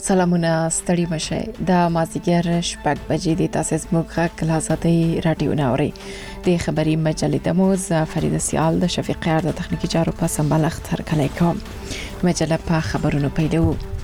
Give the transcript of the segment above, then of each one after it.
سلامونه ستړي مشه د مازیګر شپږ بجې د تاسیس موخه کلاساتي رادیو ناوري د خبري مجلې د موز فرید سیال د شفیقار د تخنیکی چارو په سمبالښت هر کله کوم مجله په خبرونو پیلو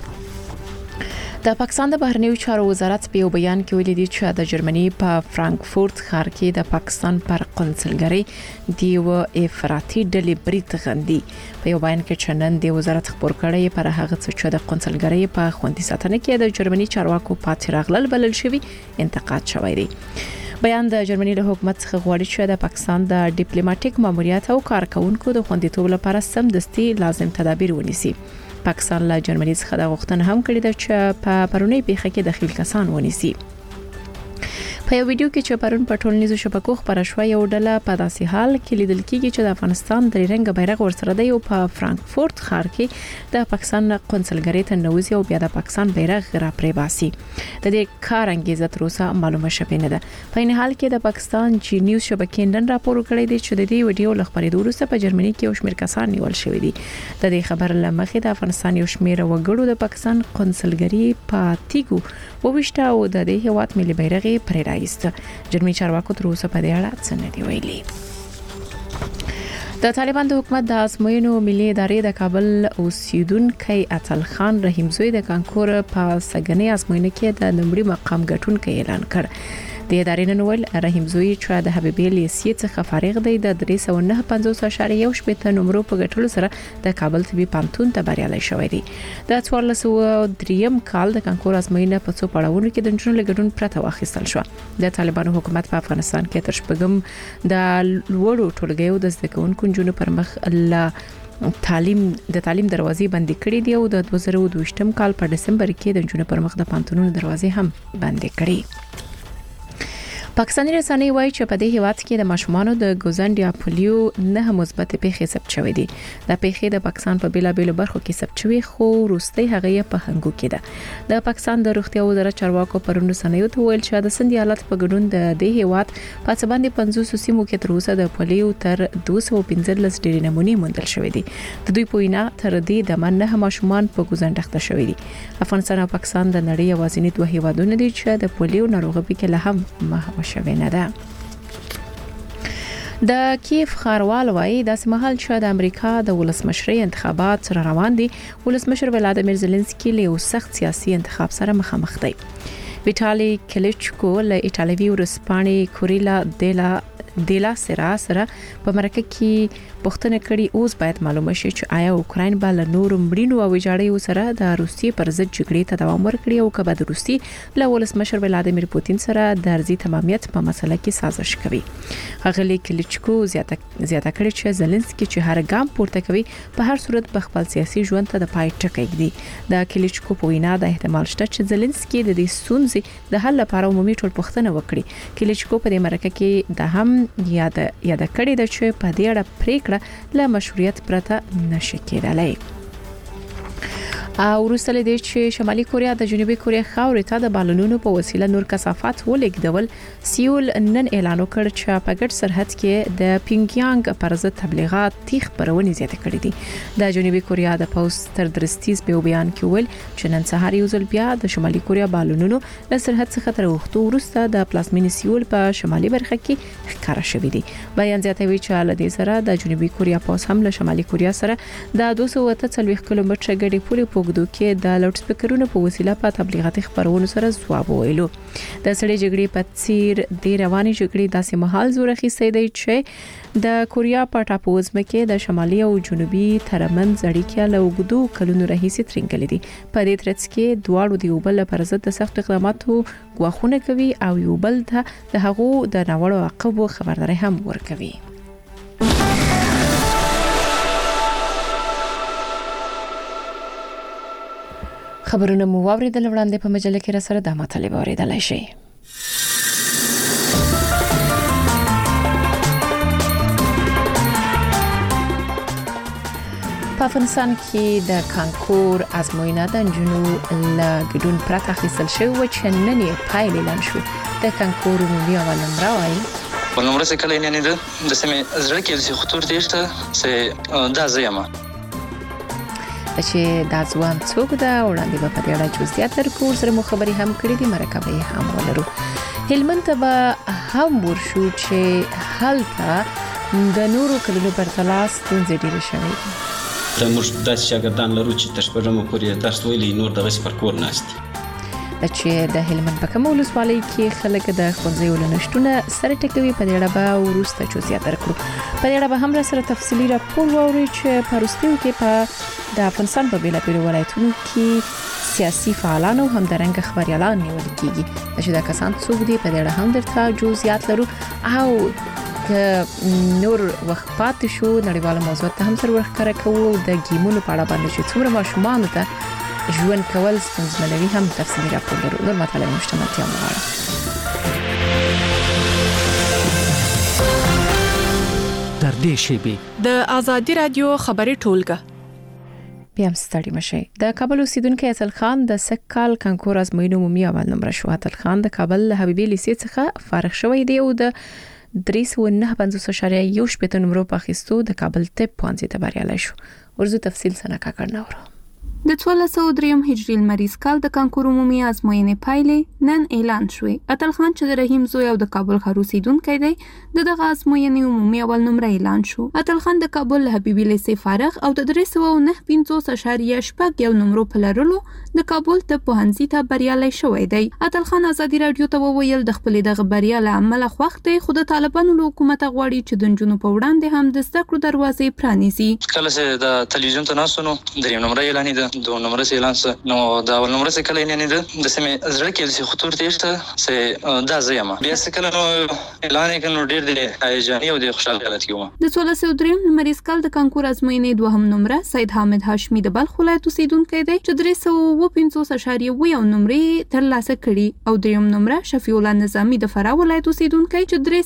د پاکستان د بهرنیو چارو وزارت په بیان کې ویلي دی چې د جرمني په فرانکفورت ښار کې د پاکستان پر قونسلګری دیو افراطي ډلې برید غندي په یو بیان کې چنن د وزارت خبر کړی پر هغه څه چې د قونسلګری په خوندي ساتنه کې د جرمني چارواکو پاتې راغلل بلل شوی انتقاد شوی دی بیان د جرمني له حکومت څخه غواړي چې د پاکستان د ډیپلوماټیک ماموریت او کارکونکو د خوندیتوب لپاره سمدستي لازم تدابیر ونیسي پاکستان له جرمني څخه د غوښتنه هم کړې ده چې په پرونی پیښه کې دخیل کسان ونیسي په یو ویډیو کې چې پرون په ټولنیزو شبکو خبره شوه یو ډله په داسې حال کې لیدل کېږي چې د افغانستان درې رنګ بیرغ ورسره دی او په فرانکفورت ښار کې د پاکستان قونسلګری ته نوځي او بیا د پاکستان بیرغ را پرې باسي د دې کار انګیزه تر اوسه معلومه شوه نه ده په این حال کې د پاکستان جی نیوز شبکې نن راپور کړی دی چې د دې ویډیو لخبرې وروسته په جرمني کې یو شمېر کسان نیول شوی دي د دې خبر لمخې د افغانستان یو شمېر وګړو د پاکستان قونسلګری په تیګو وویشته او د دې هیواد ملي بیرغ پرې راایست جرمني چارواکو تر اوسه په دې اړه څه نه دی ویلي د طالبان د حکومت د ازموینو ملي ادارې د کابل اوسیدونکو اتل خان رحیم زوی د کانکور په سګنې ازموینه کې د نمبري مقام ګټونکو اعلان کړ د ادارې نن ویل رحیم زوی چې د حبیبي لیسې څخه فارغ دی د 349.1 نمبر په ګټلو سره د کابل طبي پانتون ته بریالي شوی دی د 1403 کال د کانکور ازموینه په څو پړاوونو کې د جنونو لګډون پرته واخیستل شو د طالبانو حکومت په افغانستان کې تر شپږم د لوړو ټولګیو د زده کوونکو جنونو پر مخ د تعلیم دروازې بندې کړې دي او د 2022 کال په دسمبر کې د جنونو پر مخ د پانتونونو دروازې هم بندې کړې پاکستاني رسنۍ وایي چې په دې هیواد کې د ماشومانو د ګوزن یا پولیو نه مثبت پیښې ثبت شوې دي د پیښې د پاکستان په بیلابېلو برخو کې ثبت شوې خو وروستي هغه په هنګو کې ده د پاکستان د روغتیا وزارت چارواکو پرون رسنیو ته ویل چې د سند ایالت په ګډون د دې هیواد په څه باندې 500 سیمو کې تر اوسه د پولیو تر 215 ډېرې نمونې موندل شوې دي د دوی په وینا تر دې د منه ماشومان په ګوزن ډخته شوې دي افغانستان او پاکستان د نړۍ یوازینی دوه هیوادونه دي چې د پولیو ناروغي کې له هم محو شوی نه ده د کیف خاروال وایي د سمحال چې د امریکا د ولسمشرۍ انتخابات سره روان دي ولسمشر ولادیمیر زيلنسکي له یو سخت سیاسي انتخاب سره مخامخ دی ویټالي کلیچکو له ایټالوي ورسپانې کوریلا دیلا سره په مرکه کې پوښتنه کړې اوس باید معلومه شي چې آیا اوکراین به له نورو مړینو او ویجاړیو سره د روسیې پر ضد جګړې ته دوام ورکړي او کله د روسیې له ولسمشر ولادیمیر پوتین سره د ارضي تمامیت په مسله کې سازش کوي هغه کلیچکو زیاته کړې چې زيلنسکي چې هر ګام پورته کوي په هر صورت په خپل سیاسي ژوند ته د پای ټکی ږدي د کلیچکو په وینا د احتمال شته چې زيلنسکي د دې ستونزې د حل لپاره عمومي ټولپوښتنه وکړي کلیچکو په دې مرکه کې د هم یاد کړی د چې په دې اړه پریکړه له مشروعیت پرته نشي کېدلای او وروسته د شمالي کوریا د جنوبي کوریا خاورې ته د بالونونو په وسیله نور کثافات ولېږدول سیول نن اعلان وکړ چې په ګډ سرحد کې د پینګیانګ پر ضد تبلیغات تیخ پرونی زیاته کړې دي د جنوبي کوریا د پوسټ تر درستیز په بیان کې ویل چې نن سهار یو ځل بیا د شمالي کوریا بالونونو له سرحد څخه تر وختو وروسته د پلازمینې سیول په شمالي برخه کې ښکارا شوې دي بیان زیاتوي چې له دې سره د جنوبي کوریا پوس هم له شمالي کوریا سره د 240 کیلومتره ګډي پورې وګدو کې د لاوډ سپیکرونو په وسیله په تبلیغاتي خبرونو سره ځواب ویلو د سړي جګړې په څیر د رواني جګړې داسې مهال زور اخیستی دی چې د کوریا په ټاپووزمه کې د شمالي او جنوبي ترمنځ اړیکې له وګړو کلونو راهیسې ترنګلې دي په دې ترڅ کې دواړو د یو بل پر ضد د سخت اقداماتو غواخونه کوي او یو بل ته د هغو د ناوړو عواقبو خبرداري هم ورکوي خبرونه مو واوریدل وړاندې په مجله کې را سره د مطالب اوریدلای شي په افغانستان کې د کانکور ازموینه د جنو لګډون پرته اخیستل شوی و چې نن یې پایلې اعلان شو د کانکور عمومي اول نمبر وایي ولنمره څه کله نه ده د سمې زړه کې د خطر دیشته سه دا زیمه چې دا ځوان څوک ده وړاندې به په دې اړه جزئیات درکو سره مو خبري هم کړې دي مرکه به هم ولرو. هلمند ته به هم ورشو چې هلته د نورو کلونو پر تلاس ستونزې ډېرې شوې دي. موږ داسې شاګردان لرو چې تر شپږمه پورې درس ویلي نور دغسې پر کور ناست دي. چې د هلمند په کومه ولسوالۍ کې خلک د ښوونځیو له نشټونه سره ټکوي په دې اړه به وروسته جزئیات درکړو. په دې اړه به هم سره تفصیلي راپور واوري چې په وروستیو کې په د افغانستان په بیلابیلو ولایتونو کې سیاسي فعالان او همدارنګه خبريالان نیول کیږي. چې دا کسان څوک دي په دې اړه هم درته جزئیات لرو او که نور وخت پاتې شو نړیواله موضوع ته هم سره ورخکاره کوو د گیمونو په اړه باندې چې څومره ماشومان ته ژوند کول ستونزمنوي هم تفصیلي راپور لرو. نور مطالب مشتملتیا مغاړه در دې شیبه د ازادي رادیو خبري ټولګه بیا هم ستړي مشي. د کابل اوسیدونکو اتل خان د سکال کانکور ازموینو عمومي اول نمبر شو. اتل خان د کابل حبیبي لیسې څخه فارغ شوی دی او د 3.9 نمبر په اخیستو د کابل طب پوهنځي ته بریالی شو. ورزو تفصیل سره کاکړ نورو. د 1403 هجري لمریز کال د کانکور عمومي ازموینې پایلې نن اعلان شوې. اتل خان چې د رحیم زوی او د کابل ښار اوسیدونکی دی دغه ازموینې عمومي اول نمبر اعلان شو. اتل خان د کابل حبیبي لیسې فارغ او د 309.51 نمبر په لرلو د کابل طب پوهنځي ته بریالی شوی دی. اتل خان ازادي رادیو ته وویل د خپل دغه بریا له امله خوښ دی خو د طالبانو له حکومت غواړي چې د نجونو په وړاندې هم د زده کړو دروازې پرانیزي. کله چې د تلویزیون ته ناسونو دریم نمبر اعلان ده دو نمبر اعلان نو دا اول نمبر کله نه ده د سمې زړه کې چې خطر تېشته سه دا زیمه بیا کله نو اعلان کړي ډېر دی هیجاني او د خوشاله حالت کې و. د 1403 لمریز کال د کانکور ازموینې دوهم نمبر سید حامد هاشمي د بلخ ولایت اوسیدونکی دی چې 350.1 نمبر ترلاسه کړي او دریم نمبر شفیع الله نظامی د فراه ولایت اوسیدونکی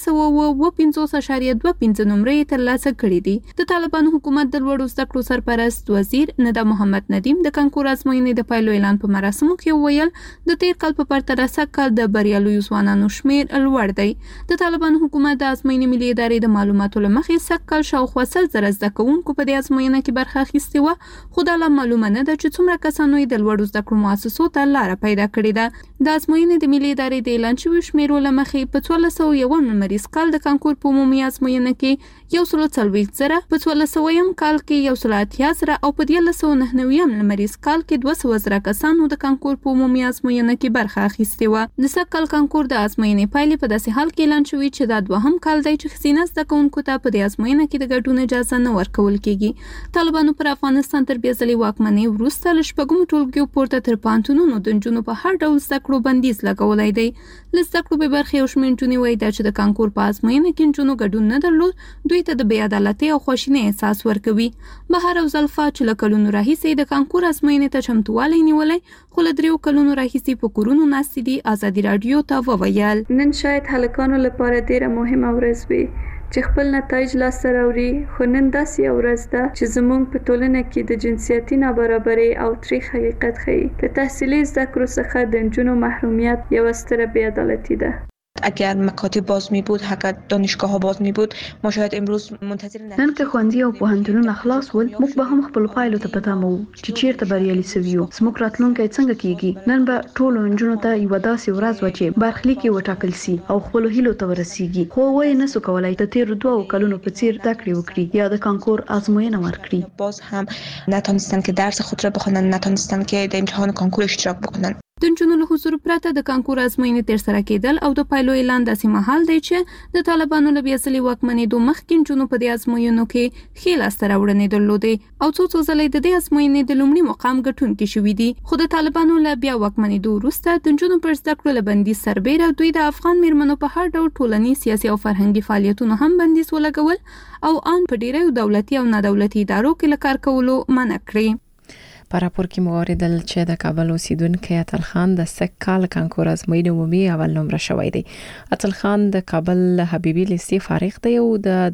چې 350.25 نمبر ترلاسه کړي دي. د طالبانو حکومت د لوړو زده کړو سرپرست وزیر ندا محمد ندیم د کانکور ازموینې د پایلو اعلان په مراسمو کې ویل د تیر کال په پرتله سږ د بریالیو ځوانانو شمیر لوړ دی. د طالبانو حکومت د ازموینې ملي ادارې د معلوماتو له مخې سږ کال شاوخوا 100,000 زده کوونکو په دې ازموینه کې برخه اخیستې وه خو دا لا معلومه نه ده چې څومره کسانو د لوړو زده کړو مؤسسو ته لاره پیدا کړې ده. د ازموینې د ملي ادارې د اعلان شویو شمیرو له مخې په 1401 لمریز کال د کانکور په عمومي ازموینه کې 140,000 په 1400 کال کې 180,000 او په 1999 لمریز کال کې 200,000 کسانو د کانکور په عمومي ازموینه کې برخه اخیستې و. د سږ کال کانکور د ازموینې پایلې په داسې حال کې اعلان شوې چې دا دوهم کال دی چې ښځینه زده کوونکو ته په دې ازموینه کې د ګډون اجازه نه ورکول کیږي. طالبانو پر افغانستان تر بیا ځلې واکمنۍ وروسته له شپږمو ټولګیو پورته تر پوهنتونونو د نجونو په هر ډول زده کړو بندیز لګولی دی. له زده کړو بې برخې یو شمېر نجونې وایي دا چې د کانکور په ازموینه کې نجونو ګډون نه درلود دوی ته د بې عدالتۍ او خواشینۍ احساس ورکوي. بهر او زلفا چې له کلونو راهیسې د کانکور ازموینې ته چمتووالی نیولی خو له 3 کلونو راهیسې په کورونو ناستې دي. ازادي رادیو ته وویل نن شاید هلکانو لپاره ډیره مهمه ورځ وي چې خپل نتایج لاسته راوړي خو نن داسې یو ورځ ده چې زموږ په ټولنه کې د جنسیتي نابرابرۍ او تریخ حقیقت ښیي. د تحصیلي زده کړو څخه د نجونو محرومیت یوه ستره بی‌عدالتي ده. اگر مکاتب باز می بود اگر دانشگاه ها باز می بود ما شاید امروز منتظر نن که ښوونځي او پوهنتونونه خلاص ول موږ به هم خپل پایلو ته پته مو چې چیرته بریالي سوي یو. زموږ راتلونکی څنګه کیږي. نن به ټولو نجونو ته یو داسې ورځ و چې برخلیک یې وټاکل سي او خپل هیلو ته ورسیږي خو وای نه سو کولای د تیر 2 کلونو په څیر زده کړې وکړي یا د کانکور ازموینه ورکړي. باز هم نتونستن که درس خود را بخونن نتونستن که در امتحان کانکور اشتراک بکنن. د نجونو له حضور پرته د کانکور ازموینې ترسره کېدل او د پایلو اعلان داسې مهال دی چې د طالبانو له بیا ځلې واکمنېدو مخکې نجونو په دې ازموینو کې ښې لاسته راوړنې درلودې او څو ځلې د دې ازموینې د لومړي مقام ګټونکي شوي دي. خو د طالبانو له بیا واکمنېدو وروسته د نجونو پر زده کړو له بندیز سربیره دوی د افغان میرمنو په هر ډول ټولنیز سیاسي او فرهنګي فعالیتونو هم بندیز ولګول او ان په ډیرو دولتي او نادولتي ادارو کې له کار کولو منع کړی. په راپور کې مو اوریدل چې د کابل اوسیدونکو اتل خان د سږ کال کانکور ازموینې عمومي اول نمبر شوی دی. اتل خان د کابل حبیبي لیسې فارغ دی او د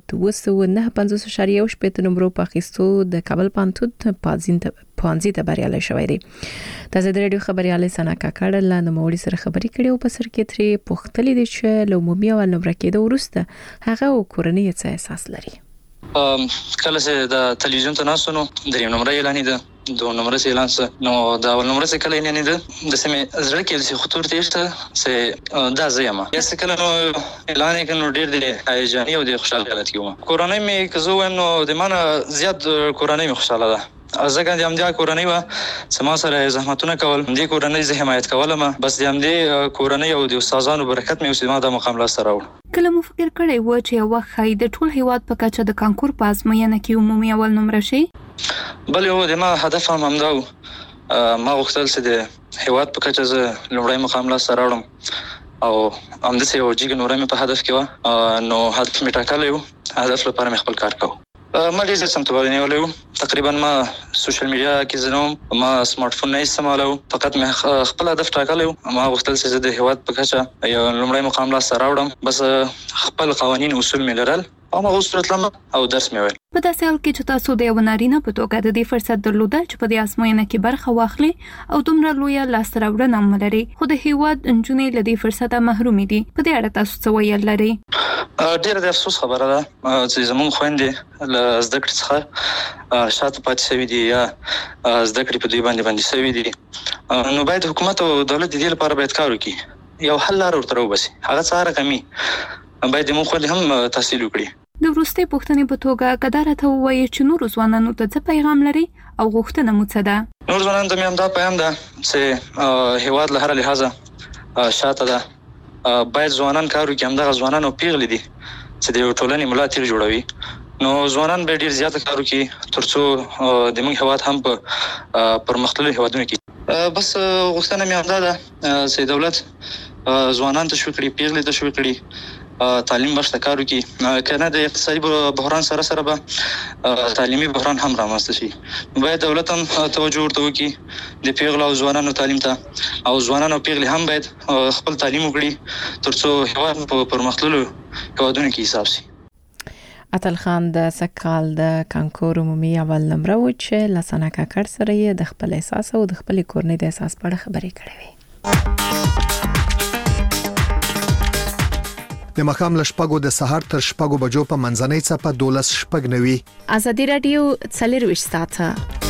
209.51 نمبر په اخیستو د کابل پوهنتون پوهنځي ته بریالی شوی دی. د ازادي رادیو خبريال سنا کاکړ له نوموړي سره خبري کړې او په سر کې ترې پوښتلې دي چې له عمومي اول نمبر کېدو وروسته هغه او کورنۍ څه احساس لري. کله چې د تلویزیون ته ناسو نو دریم نمبر اعلان ده دوه نمبر اعلان نو دا اول نمبر څه کله اعلان ده د سمې زړه کې د خطر تیشته چې دا زیمه یا څه کله نو اعلان کینو ډیر دی هیجاني او د خوشاله حالت یو کورونی مې کزو نو د مانه زیات کورونی مې خوشاله ده ځکه د همدې کورنۍ و سما سره زحمتونه کول دې کورنۍ زه حمایت کولم بس د همدې کورنۍ او د استادانو برکت مې اوسې ما د مقام لا سره راوړ کله مو فکر کړی و چې یو خای د ټول هیواد په کچه د کانکور په ازموینه کې عمومي اول نمره شي بل یو د ما هدف هم همدا ما غوښتل چې د هیواد په کچه زه لومړی مقام لا سره راوړم او همداسې یو جګ نوره مې په هدف کې و نو هدف مې ټاکلی و هدف لپاره مې خپل کار کوو ما ډېر سمتوالي نیولی و تقریبا ما سوشل میډیا کې زه ما سمارټ فون نه استعمالو فقط مې خپل هدف ټاکلی و ما غوښتل چې زه د هیواد په کچه یو لومړی مقام لاسته راوړم بس خپل قوانین اصول مې لرل او ما اوس راتلم او درس مې ویل په داسې حال کې چې تاسو د یو نارینه په توګه د دې فرصت درلوده چې په دې ازموینه کې برخه واخلي او دومره لویه لاسته راوړنه هم لري خو د هیواد نجونې له دې فرصته محرومې دي په دې اړه تاسو څه ویل لري ډېر د افسوس خبره ده چې زموږ خويندې له زده کړې څخه شاته پاتې شوي دي یا زده کړې په دوی باندې شوي دي نو باید حکومت او دولت د دې لپاره باید کار وکړي یو حل لار ورته وباسي هغه څه رقمي باید موږ خپل هم تحصیل وکړي د وروستي پوښتنې په توګه کدار ته وایي چې نور ځوانانو ته څه پیغام لري او غوښتنه مو څه ده نور ځوانانو ته مې هم دا پیغام ده چې هیواد له هر لحاظه شاته ده باید ځوانان کار وکړي همدغه ځوانانو پیغلې دي چې د یو ټولنې ملا تیر جوړوي نو ځوانان به ډیر زیات کار وکړي ترڅو د موږ هیواد هم په پرمختللو هیوادونو کې بس غوښتنه مې هم دا ده چې دولت ځوانان ته شو کړي پیغلې ته شو کړي تعلیم بشته کار وکړي کنه د اقتصادي بحران سره به تعلیمي بحران هم رامنځته شي باید دولت هم توجه ورته وکړي د پیغلو او ځوانانو تعلیم ته او ځوانانو پیغلې هم باید خپل تعلیم وکړي ترڅو هیواد په پرمختللو هیوادونو کې حساب شي اتل خان د سکال د کانکور عمومي اول نمره و چې لسانه کاکړ سره یې د خپل احساس او د خپل کورنۍ د احساس په اړه خبرې کړې وې د مخام لشپګو د سحر تر شپګو بجو په منځنۍ څپه 12 شپګ نوي ازادي رادیو څلور ساعته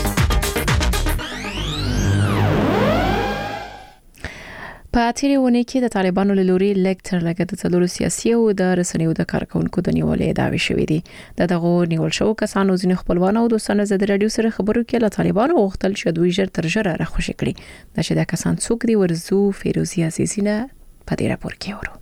په تیریونه کې د طالبانو له لوري لیکچر لګد د څلورو سیاسي او د رسنیو د کارکونکو د نیولې داوي شوې دي دغه نیول شو کسانو ځینې خپلوان او دوستانه زده رادیو سره خبرو کې له طالبانو غوښتل چې دوی ژر تر ژره راخوشي کړي د شدا کسان څوک دی ورزو فیروزی عزیزینه په دې راپور کې ورو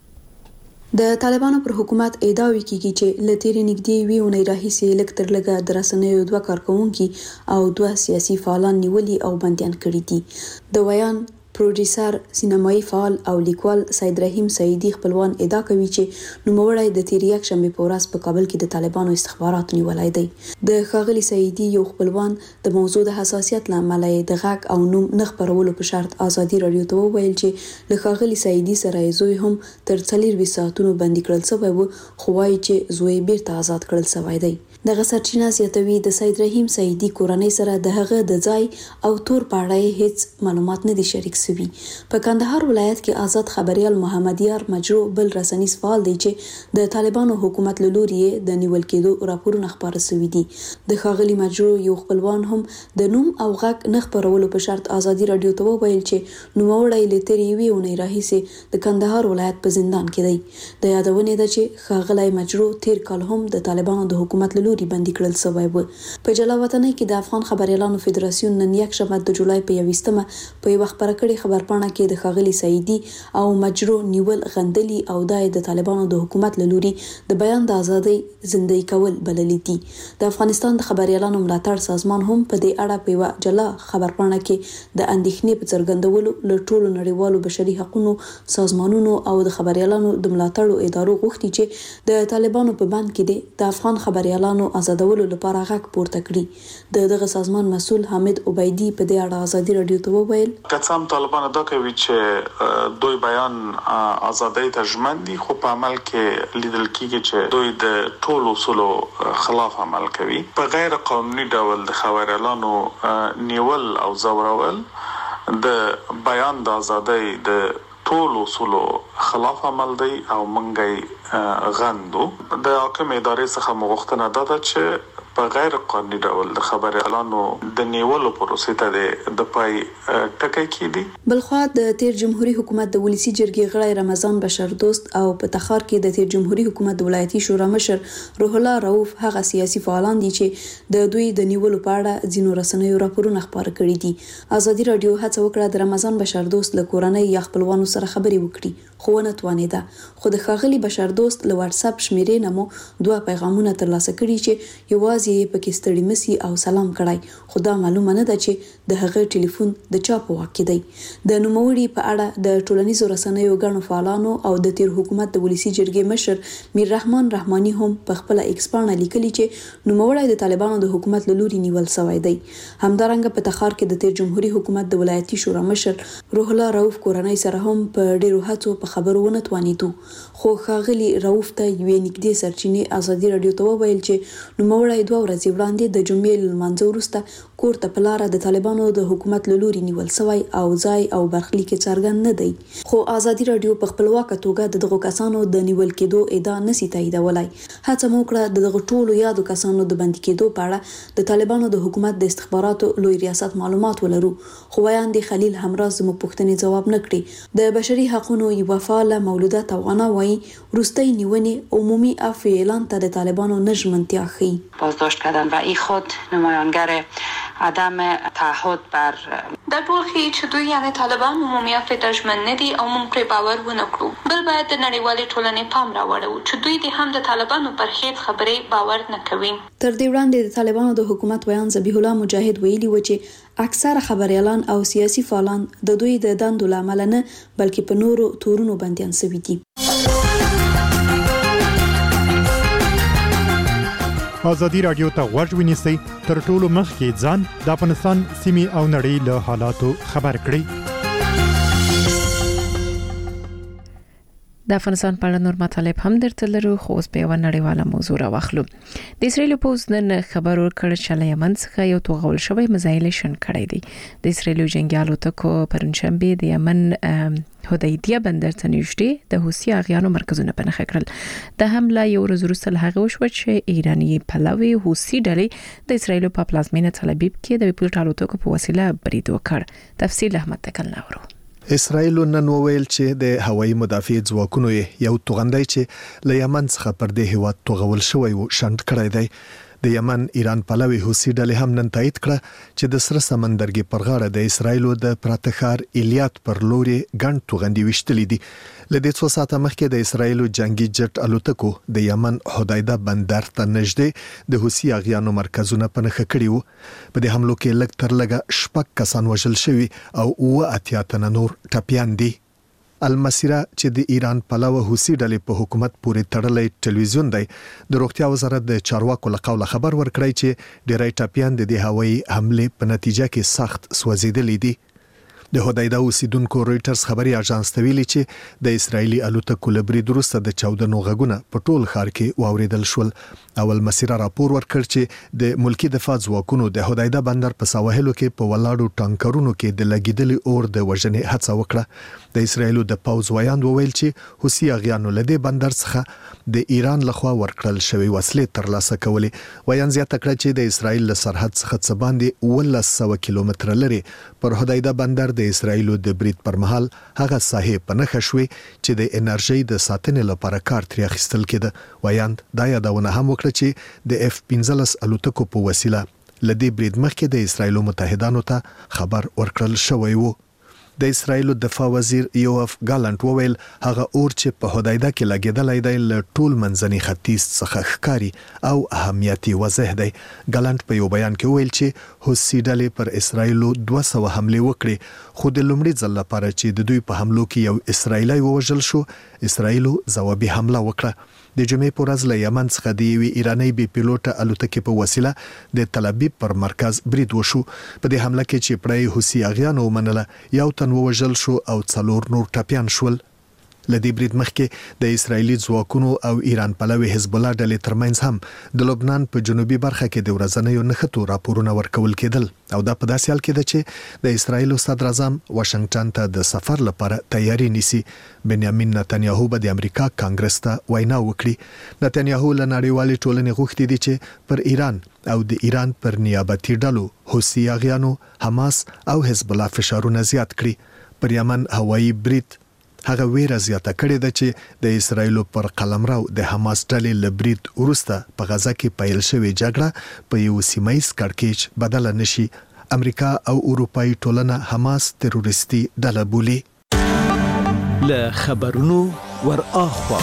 د طالبانو پر حکومت ادعا وکړي چې لتیری نګدي ویونه راهیسي لیکتر لګا درسنیو دوه کارکونکو او دوه سیاسي فعالان نیولي او بنديان کړي دي د ویان پروډوسر سینمایي فعال او لیکوال سید رحیم سعیدی خپلوان ادعا کوي چې نوموړی د تیر یک شنبه په ورځ په کابل کې د طالبانو استخباراتو نیولای دی د خاغلی سعیدی یو خپلوان د موضوع د حساسیت لامل د غاک او نوم نه خبرولو په شرط ازادي رادیو ته ویل چې له خاغلی سعیدی سره زوی هم تر 24 ساعتونو بندي کړل شوی و خو وايي چې زوی بیرته آزاد کړل شوی دی دغه سرچینه زیاتوي د سید رحیم سعیدی کورنۍ سره د هغه د ځای او تور پاړای هیڅ معلومات نه دي شریک شوي په کندهار ولایت کې آزاد خبريال محمد یار مجرو بل رسنیز فعال دی چې د طالبانو حکومت له لوري د نیول کېدو راپورونه خبره شوي دي د خاغلی مجرو یو خپلوان هم د نوم او غږ نه خبرولو په شرط ازادي رادیو ته ویل چې نوموړی لتري ویونه راهیسي د کندهار ولایت په زندان کې دی د یادونه ده چې خاغلی مجرو تیر کال هم د طالبانو د حکومت له بندي کړل شوی و په جلاوطنۍ کې د افغان خبريالانو فدراسیون نن یک شنبه د جولای په 21مه په یو خبره کړي خبرپاڼه کې د خاغلی سعیدی او مجرو نیول غندلی او د طالبانو د حکومت له لوري د بیان د ازادۍ زندګي کول بللې دي د افغانستان د خبريالانو ملاتړ سازمان هم په دې اړه په یو جلا خبرپاڼه کې د اندېښنې په څرګندولو له ټولو نړیوالو بشري حقوقو سازمانونو او د خبريالانو د ملاتړ ادارو غوښتي چې د طالبانو په بند کې د افغان خبريالانو آزادولو لپاره غږ پورته کړي دغه سازمان مسول حمید عبیدی په دې اړه ازادي رادیو ته وویل کڅام طالبان دا کوي چې دوی بیان ازادۍ ته ژمن دي خو په عمل کې لیدل کیږي چې دوی د ټولو اصولو خلاف عمل کوي په غیر قانوني ډول د خبريالانو نیول او زورول د بیان د ازادۍ د ټولو اصولو خلاف عمل دی او منګي غندو د حکومت ادارې څخه مغوښتنه ده چې په غیر قانوني ډول د خبر اعلانو د نیولو پروسې ته د پای ټکی کیدي. بلخوا د تیر جمهوریت حکومت د ولسی جرګې غړی رمضان بشر دوست او په تخار کې د تیر جمهوریت حکومت د ولایتي شورا مشر روح الله رؤوف هغه سیاسي فعالان دي چې د دوی د نیولو په اړه ځینو رسنیو راپورونه خبره کړي دي. ازادي رادیو هڅه وکړه د رمضان بشر دوست له کورنۍ یا خپلوانو سره خبرې وکړي خو ونه توانیده. خو د ښاغلي بشر دوست له واتس اپ شمیرې نه مو 2 پیغامونه ترلاسه کړي چې یوازې پکې ستړي مسي او سلام کړای خو دا معلومه نه ده چې د هغه ټلیفون د چا په واک کې دی. د نوموړي په اړه د ټولنیزو رسنیو غړو فعالانو او د تیر حکومت د ولسی جرګې مشر میر رحمان رحماني هم په خپل ایکس باندې لیکلي چې نوموړی د طالبانو د حکومت له لوري نیول شوی دی. همدارنګه په تخار کې د تیر جمهوریت حکومت د ولایتي شورا مشر روح الله رؤوف کورنۍ سره هم په ډیرو هڅو په خبرونه توانیدو خو ښاغلي رؤوف ته یوې نږدې سرچینې ازادي رادیو ته وویل چې نوموړی 2 ورځې وړاندې د جمعې لمانځه وروسته کور ته په لاره د طالبانو د حکومت له لوري نیول شوی او ځای او برخلیک څرګند نه دی. خو ازادي رادیو په خپلواکه توګه دغه کسانو د نیول کېدو ادعا نشي تاییدولای. هڅه مو کړه دغه ټولو یادو کسانو د بندي کېدو په اړه د طالبانو د حکومت د استخباراتو لوی ریاست معلومات ولرو خو وایاندې خلیل همراز زموږ پوښتنې جواب نه کړي. د بشري حقوقو یو فعال مولوده توغانه وایي وروستۍ نیونې عمومي عفو اعلان ته د طالبانو نژمنتیا ښیي. بازداشت کردن و ای خود نمایانگر عدم تعهد بر در ټول کې چې دوی یعنی طالبان عمومي عفو ته ژمن نه دي او موږ پرې باور ونه کړو. بل باید د نړیوالې ټولنې پام راوړو چې دوی د هم د طالبانو پر هیڅ خبرې باور نه کوي. تر دې وړاندې د طالبانو د حکومت ویان ذبیح الله مجاهد ویلي و چې اکثره خبريالان او سیاسي فعالان د دوی د دندو لامل نه بلکې په نورو تورونو بنديان شوي دي. ازادي رادیو ته غوږ ونیسئ تر ټولو مخکې ځان د افغانستان سیمې او نړۍ له حالاتو خبر کړئ. د افغانستان په اړه نور مطالب هم درته لرو خو اوس په یوه نړیواله موضوع راوخلو. د اسرایل پوز نن خبر ورکړ چې له یمن څخه یو توغول شوی میزایل شن کړی دی. د اسرایل جنگیالو ټکو پرنشنبه د یمن هدیدیه بندر ته نږدې د حوثي اغیانو مرکزونه په نښه کړل. د حمله یو ورځ وروسته له هغه وشو چې ایراني پلوي حوثي ډلې د اسرایل په پلازمینه تل ابیب کې د پیلوټ الوتکو په وسیله برید وکړ. تفصیل احمد تکل نورو. اسرائیل نن وویل چې د هوایي مدافع ځواکونو یو توغندای چې له یمن څخه پر دې هیواد توغول شوی و شنډ کړی دی. د یمن ایران پلوي حوثي ډلې هم نن تایید کړه چې د سره سمندرګي پر غاړه د اسرایل د پراتخار الیات پر لوري ګڼ توغندي وشتلې دي. لدې څو ساعته مخکې د اسرایل جنگي جټ الوتکو د یمن هدیده بندر ته نږدې د حوثي اغیانو مرکزونه په نښه کړي وو. په دې حملو کې لږ تر لږه 6 کسان وژل شوي او 80 تنه نور ټپيان دي. المسیره چې د ایران پلوه حوثي ډلې په حکومت پورې تړلې ټلویزیون دی د روغتیا وزارت د چارواکو له قوله خبر ورکړی چې ډیری ټپيان د دې هوایي حمله په نتیجه کې سخت سوځیدلې دي. د هدیده اوسیدونکو رويټرز خبري اژانس ته ویلي چې د اسرایلی الوتکو له برید وروسته د چاودنو غږونه په ټول ښار کې واوریدل شول. اول مسیره راپور ورکړ چې د ملکی دفاع ځواکونو د هدیده بندر په سواحلو کې په ولاړو ټانکرونو کې د لګیدلې اور د وژنې هڅه وکړه. د اسرایل د پوز ویاند وویل چې حوثي اغیانو له دې بندر څخه د ایران لخوا ورکړل شوی وسلې ترلاسه کولې. ویاند زیاته کړه چې د اسرایل له سرحد څخه څه باندې 1100 کیلومتر لري پر هدیده بندر د اسرایل د برید پر مهال هغه ساحې په نښه شوې چې د انرژي د ساتنې لپاره کار ترې اخیستل کېده. ویاند دا یادونه هم وکړه چې د F-15 الوتکو په وسیله لدې برید مخکې د اسرایل متحدانو ته خبر ورکړل شوی و. د اسرایل دفاع وزیر یوف ګالانت وویل هغه اور چې په هدیده کې لګیدلای دی له ټول منځني ختیځ څخه ښکاری او اهمیتي واضح دی. ګالانت په یو بیان کې وویل چې حوثي ډلې پر اسرایل 200 حمله وکړي خو د لومړي ځل لپاره چې د دوی په حملو کې یو اسرایلی ووژل شو اسرایل ځوابي حمله وکړه. د جمعې په ورځ له یمن څخه د یوې ایرانی بي پیلوټه الوتکې په وسیله د تل ابیب پر مرکز برید وشو. په دې حمله کې چې پړی حوثي اغیانو ومنله یو تن ووژل شو او 4 نور ټپيان شول. لدی برید مخکې د اسرایلی ځواکونو او ایران پلوي حزب الله ډلې ترمنځ هم د لبنان په جنوبي برخه کې د ورځنیو نښتو راپورونه ورکول کېدل او دا په داسې حال کې ده چې د اسرایل صدر اعظم واشنگټن ته د سفر لپاره تیاری نیسي. بنیامین نتنیاهو به د امریکا کانګرس ته وینا وکړي. نتنیاهو له نړیوالې ټولنې غوښتي دي چې پر ایران او د ایران پر نیابتي ډلو حوثي اغیانو حماس او حزب الله فشارونه زیات کړي. پر یمن هوایي برید هغه ویره زیاته کړې ده چې د اسرایل پر قلمرو د حماس ډلې لبرید ورسته په غزا کې پیل شوې جګړه په یو سیمایي کړکېچ بدل نشي. امریکا او اروپאי ټولنه حماس تروریستي ډله بولي. له خبرونو ور اخوا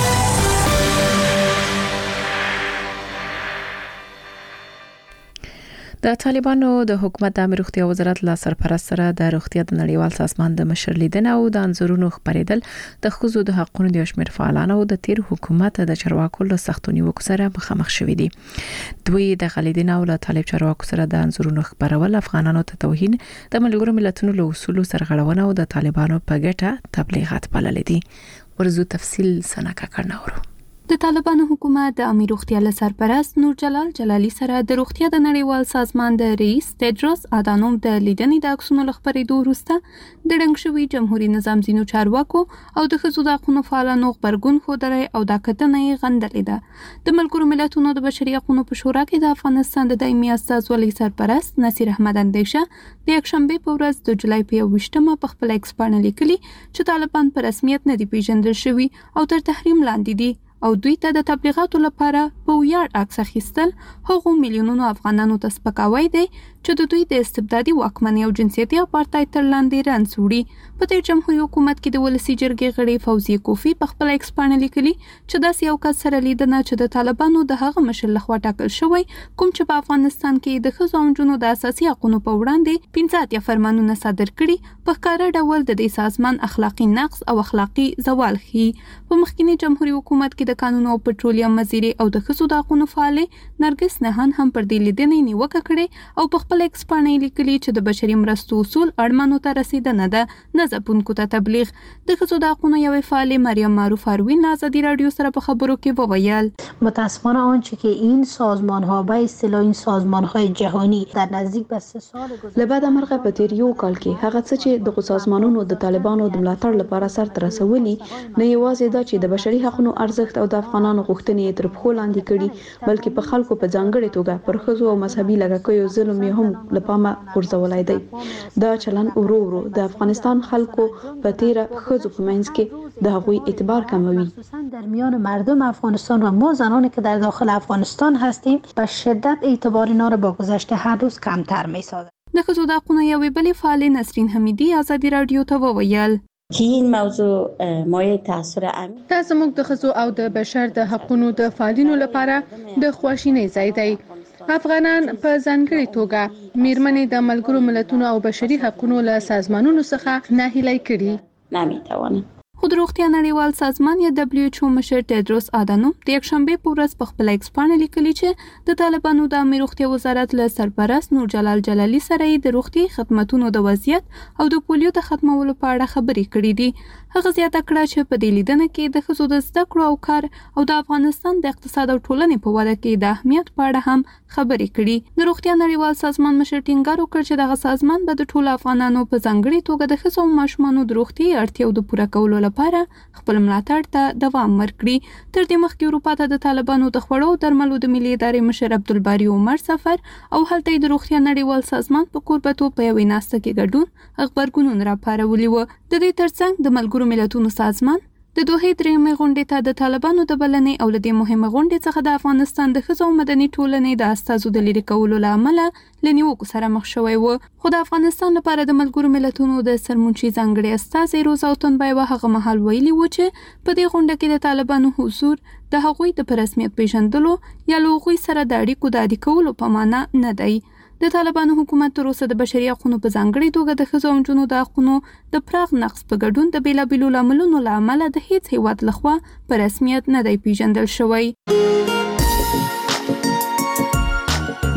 د طالبانو د حکومت د روغتیا وزارت لا سرپرست سره د روغتیا د نړیوال سازمان د مشر لیدنه او د انځورونو خبرېدل د ښځو د حقوقو د شمیر فعالانو د تیر حکومت د چارواکو له سختونی وکړه مخامخ شوې دي. دوی د غلیدنه او له طالب چارواکو سره د انځورونو خبرول افغانانو ته توهین د ملګرو ملتونو له اصولو سرغړونه او د طالبانو په ګټه تبلیغات بلل دي. ورزو تفصیل سنکا کرناورو. د طالبانو حکومت د امیر روغتیا له سرپرست نور جلال جلالی سره د روغتیا د نړیوال سازمان د رئیس تدروس ادانوم د لیدنې د عکسونو لخبرېدو وروسته د ډنګ شوي جمهوریت نظام ځینو چارواکو او د ښځو د حقوقو فعالانو خبرګون ښودلی او دا کتنه یې غندلې ده. د ملګرو ملتونو د بشري حقوقو په شورا کې د افغانستان د دایمي استازولۍ سرپرست نصیر احمد اندیشه د یکشنبه په ورځ د جولای په 28مه په خپل ایکس باندې لیکلي چې طالبان په رسمیت نه دي پیژندل شوي او تر تحریم لاندې دي او دوی ته د تبلیغاتو لپاره په ویاړ عکس اخیستل هغو میلیونونو افغانانو ته سپکاوی دی چې د دوی د استبدادي واکمنۍ او جنسیتي اپارټاید تر لاندې رنځ وړي. په تیر جمهوریت حکومت کې د ولسی جرګې غړي فوزي کوفی په خپل ایکس باندې لیکلي چې داسې یو کس سره لیدنه چې د طالبانو د هغه مشر لخوا ټاکل شوی کوم چې په افغانستان کې د ښځو او نجونو د اساسي حقوقو په وړاندې 15 فرمانونه صادر کړي په ښکاره ډول د دې سازمان اخلاقی نقص او اخلاقی زوال ښيي. په مخکینی جمهوریت حکومت کې د قانون او پټرولیم وزیر او د ښځو د حقوقو فعالې نرګس نهان هم پر دې لیدنې نیوکه کړې او په خپل ایکس باندې لیکلي چې د بشري مرستو اصول اړمنو ته رسیدنه ده نه ځپونکو ته تبلیغ. د ښځو د حقوقو یوې فعالې مریم معروف اروین آزادی رادیو سره په خبرو کې وویل متاسفانه آنچه که این سازمان ها به اصطلاح این سازمان های جهانی در نزدیک به 3 سال گذشته لبعد مرغه په تیر یو کال کې هغه څه چې د سازمانونو د طالبانو د ملاتړ لپاره سرته رسولي نه یوازې دا چې د بشري حقوقو ارزښت او د افغانانو غوښتنې تر پخو لاندې کړي بلکې په خلکو په ځانګړي توګه پر ښځو او مذهبي لږکیو ظلم یې هم لپاره ورزولای دی. دا چلن ورو ورو د افغانستان خلکو په تیر ښځو په منځ کې د هغوی اعتبار کموي. در میان مردم افغانستان و ما زنانی که در داخل افغانستان هستیم به شدت اعتبار اینا را با گذشته هر روز کمتر می‌سازد. د ښځو د حقوقو یوې بلې فعالې نسرین حمیدی آزادی رادیو ته وویل که این موضوع مایه تاثیر عمیق دا زموږ د ښځو او د بشر د حقوقو د فعالینو لپاره د خواشینۍ ځای دی. افغانان په ځانګړي توګه میرمنې د ملګرو ملتونو او بشري حقوقو له سازمانونو څخه ناهیلي کړي. نمیتوانم خو د روغتیا نړیوال سازمان یا WHO مشر تدروس ادانوم د یکشنبه په ورځ په خپل ایکس باندې لیکلي چې د طالبانو د امیر روغتیا وزارت له سرپرست نور جلال جلالی سره د روغتي خدماتو د وضعیت او د پولیو د ختمولو په اړه خبرې کړې دي. هغه زیاته کړه چې په دې لیدنه کې د ښځو د زده کړو او کار او د افغانستان د اقتصاد او ټولنې په وده کې د اهمیت په اړه هم خبرې کړې. د روغتیا نړیوال سازمان مشر ټینګار وکړ چې دغه سازمان به د ټولو افغانانو په ځانګړي توګه د ښځو او ماشومانو د روغتي اړتیاو د پوره کولو لپاره خپل ملاتړ ته دوام ورکړي. تر دې مخکې اروپا ته د طالبانو د خوړو او درملو د ملي ادارې مشر عبدالباری عمر سفر او هلته د روغتیا نړیوال سازمان په کوربتوب په یوې ناسته کې ګډون خبرګونونه راپارولي وو. د دې ترڅنګ د ملګرو ملتونو سازمان د دوه درېمې غونډې ته د طالبانو د بلنې او د مهمه غونډې څخه د افغانستان د ښځو او مدني ټولنې د استازو د لرې کولو لامل لنیوکو سره مخ شوی و. خو د افغانستان لپاره د ملګرو ملتونو د سرمنشي ځانګړي استازي روزا تنبایوا هغه مهال ویلي و چې په دې غونډه کې د طالبانو حضور د هغوی د رسمیت پیژندلو یا له هغوی سره د اړیکو د عادي کولو په معنا نه دی. د طالبانو حکومت تر اوسه د بشري حقوقو په ځانګړي توګه د ښځو او نجونو د حقوقو د پراخ نقض په ګډون د بیلابیلو لاملونو له امله د هیڅ هیواد لخوا په رسمیت نه دی پیژندل شوی.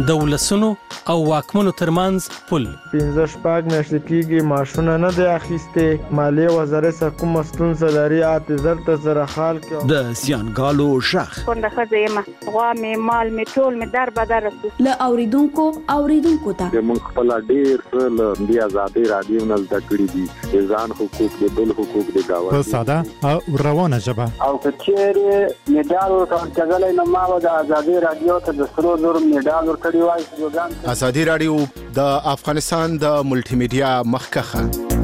د ولسونو او واکمنو ترمنځ پل 15 میاشتې کېږي ماشونه نه دی اخیسته مالیه وزارت سره کوم ستونزه لري اعتذار ته سره حال کې د زیانګالو شخ څنګه خځه یم غوا می مال می ټول می در بدر له اوریدونکو ته موږ خپل ډیر له بیا آزادي رادیو نه زده کړی دي ځان حقوق د بل حقوق د گاوه په ساده او روانه ژبه او کچېره میډال ورکړل نو ما د آزادي رادیو ته د سرو زر میډال ورکړی وای آزادي رادیو د افغانستان د ملټي میډیا مخکخه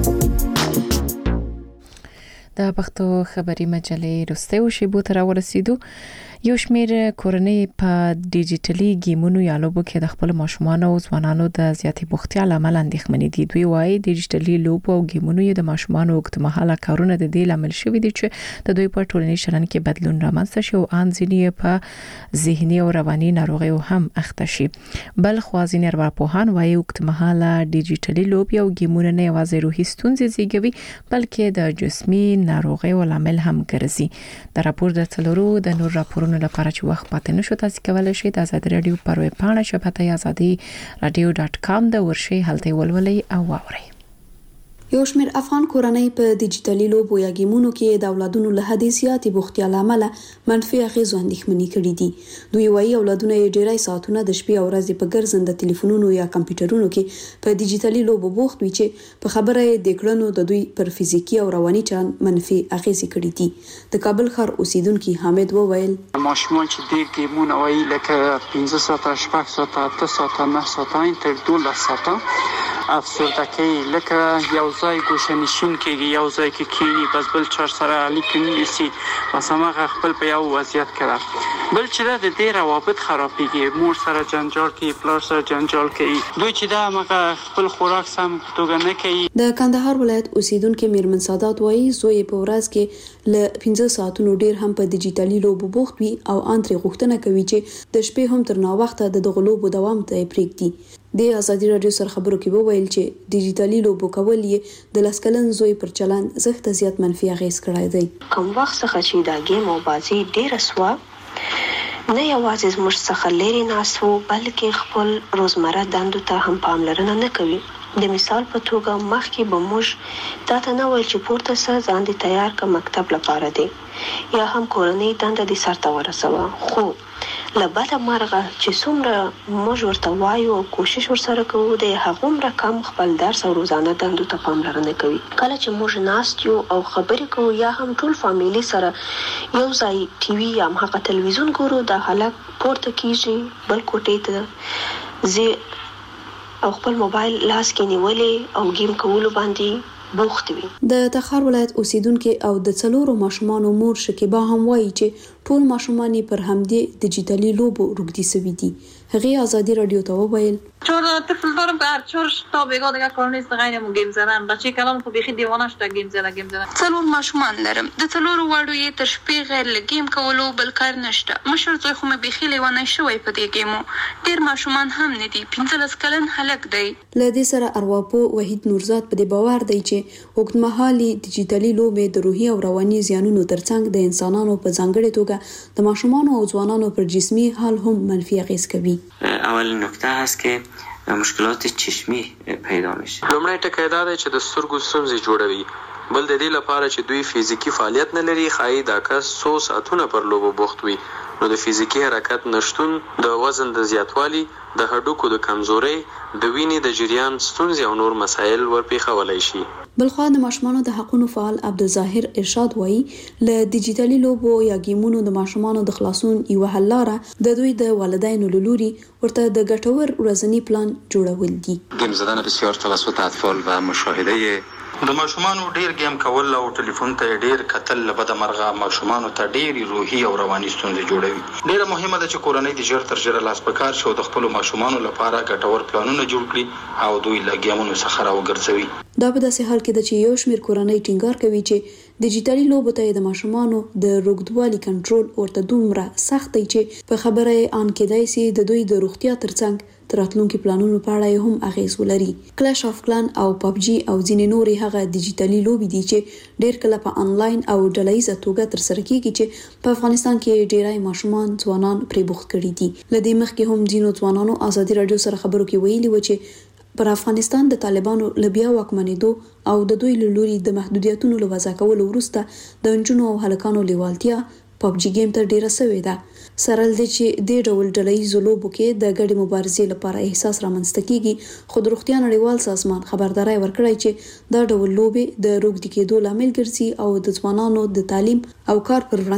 د پښتو خبري مجلې رسته او شیبو تر ورسېدو یو شمېر کورنۍ په ډیجیټلي گیمونو یا لوبو کې د خپل ماشومان او ځوانانو د زیاتې بوختیا لامل اندېښمنې دي. دوی وايي ډیجیټلي لوبو او گیمونو د ماشومان وګړمحاله کارونه د دې لامل شوي دي چې د دوی په ټولنیز چلند کې بدلون رامنځته شي او ان ځینې په ذهني او رواني ناروغیو هم اخته شي. بل خو ځینې ارواپوهان وايي وګړمحاله ډیجیټلي لوبې او گیمونه نه یوازې روحي ستونزې زیږوي بلکې د جسمي ناروغیو لامل هم ګرځي. د راپور د تلورو د نور راپورونو لپاره چې وخت پاتې نشو تاسو کولای شئ د آزادي رادیو پر ویب پاڼه شبکه azadi-radio.com د ورشي هلته ولولئ او واورئ. یو شمېر افغان کورنۍ په ډیجیټلي لوبو یا گیمونو کې د اولادونو له حد زیاتې بوختیا لامل منفي اغېزو اندېښمنې کړې دي. دوی وايي اولادونه یې ډېری ساعتونه د شپې او ورځې په ګرځنده ټلیفونونو یا کمپیوټرونو کې په ډیجیټلي لوبو بوخت وي چې په خبره یې د کړنو د دوی پر فزیکی او رواني چلند منفي اغېزې کړې دي. د کابل ښار اوسیدونکو حامد وویل ماشومان چې ډېر گیمونه وایي لکه 15 ساعته 8 ساعته 8 ساعته 9 ساعته تر 12 ساعته افسردګي لکه یو ځای ګوشه نشین کېږي یو ځای کې کېږي بس بل چار سره اړیکې نیسي بس هغه خپل په یو وضعیت کې بل چې د دې روابط خرابېږي مور سره جنجال کوي پلار سره جنجال کوي دوی چې دا هغه خپل خوراک سم توګه نه کوي. د کندهار ولایت اوسیدونکو میرمن سادات وایي زوی په ورځ کې ل 15 ساعتونو ډیر هم په ډیجیټلي لوبو بوخت وي او انتري غوښتنه کوي چې د شپې هم تر نا وخته د دغه لوبو دوام ته پریږدي. د آزادي رادیو سره خبرو کې وویل چې ډیجیټلي لوبو کول یې د لسکلن زوی پر چلند زښت زیات منفي اغېز کړی دی. کوم وخت څخه چې دا گیم او بازي ډیره سوا نه یوازې زموږ څخه لري ناسو بلکې خپل روزمره دندو ته هم پاملرنه نه کوي. د مثال په توګه مخکې به موږ تاسو نه وایي چې پورته سره ځان دي تیار کا مکتب لپاره دی یا هم کورنۍ دنده دي سرته ورسوه خو لباته مرغه چې څومره موږ ورته وایو او کوشش ورسره کوو د هغومره کم خپل درس او روزانه دندو ته پاملرنه کوي. کله چې موږ ناست یو او خبرې کوو یا هم ټول فامیلی سره یو ځای ټي وي یا هم تلویزیون ګورو د حالت پورته کیږي بل کوټې ته زی او خپل موبایل لاس کې نیولې او گیم کولو باندې بوخت وي. د تخار ولایت اوسیدونکو او د څلورو ماشومان مور شکیبا هم وایي چې ټول ماشومان پر همدې ډیجیټلي لوبو روږدي سوي دي. هغه آزادی رادیو ته وویل چون طفل دارم که هر چورش تا بگاه دیگه کار نیست غیر مو گیم زدن بچه کلام خو بخی دیوانه شده گیم زدن څلور ماشومان لرم د څلورو وړو یې تر شپې غیر له گیم کولو بل کار نشته. مشر زوی خو مې بخی لیوانه شوی په دې گیمو ډیر ماشومان هم نه دي 15 کلن هلک دی. له دې سره ارواپو وحید نورزاد په دې باور دی چې وګړمحالي ډیجیټلي لوبې د روحي او رواني زیانونو ترڅنګ د انسانانو په ځانګړي توګه د ماشومان او ځوانانو پر جسمي حال هم منفي اغېز کوي. اول نکته هست که مشکلات چشمی پیدا میشه. لومړی ټکی دا دی چې د سترګو ستونزې جوړوي. بل د دې لپاره چې دوی فزیکی فعالیت نه لري ښایي دا کس 100 ساعتونه پر لوبو بوخت وي نو د فزیکی حرکت نشتون د وزن د زیاتوالي د هډوکو د کمزورۍ د وینې د جریان ستونزې او نور مسایل ورپېښولی شي. بلخوا د ماشومانو د حقوقو فعال عبدالظاهر ارشاد وایي له ډیجیټلي لوبو یا گیمونو د ماشومانو د خلاصون یو حل لاره د دوی د والدینو لوري ورته د ګټور ورځنی پلان جوړول دي. گیم زدن بسیار توسط اطفال و مشاهده د ماشومانو ډیر گیم کول او ټلیفون ته ډیر کتل لبد مرغه ماشومانو ته ډیر روحي او رواني ستونزې جوړوي. ډیره مهمه ده چې کورنۍ د ژر تر ژره لاس پکار شي او د خپل ماشومانو لپاره ګټور پلانونه جوړ کړي او دوی له گیمونو څخه راوګرځوي. دا په داسې حال کې ده چې یو شمېر کورنۍ ټینګار کوي چې ډیجیټلي لوبو ته د ماشومانو د روغتوالي کنټرول ورته دومره سخت دی چې په خبره ان کېدای شي د دوی د روغتیا ترڅنګ راتلونکو پلانونو په اړه هم اغیز ولري. کلاش اف کلان او پبجی او ځینې نورې هغه ډیجیټلي لوبې دي چې ډېر کله په انلاین او ډلهییزه توګه ترسره کیږي چې په افغانستان کې ډېری ماشومان ځوانان پرې بوخت کړي دي. لدې مخکې هم ځینو ځوانانو ازادي رادیو سره خبرو کې ویلي و چې پر افغانستان د طالبانو لبیا واکمنېدو او د دوی له لوري د محدودیتونو له وضع کولو وروسته د نجونو او هلکانو لیوالتیا پبجی گیم ته ډیره سوې ده. سره له چې د ډول ډلهییزو لوبو کې د ګډې مبارزې لپاره احساس رامنځته کیږي، خو د روغتیا نړیوال سازمان خبرداري ورکړی چې دا ډول لوبې د روږدي کېدو لامل ګرځي او د ځوانانو د تعلیم او کار پر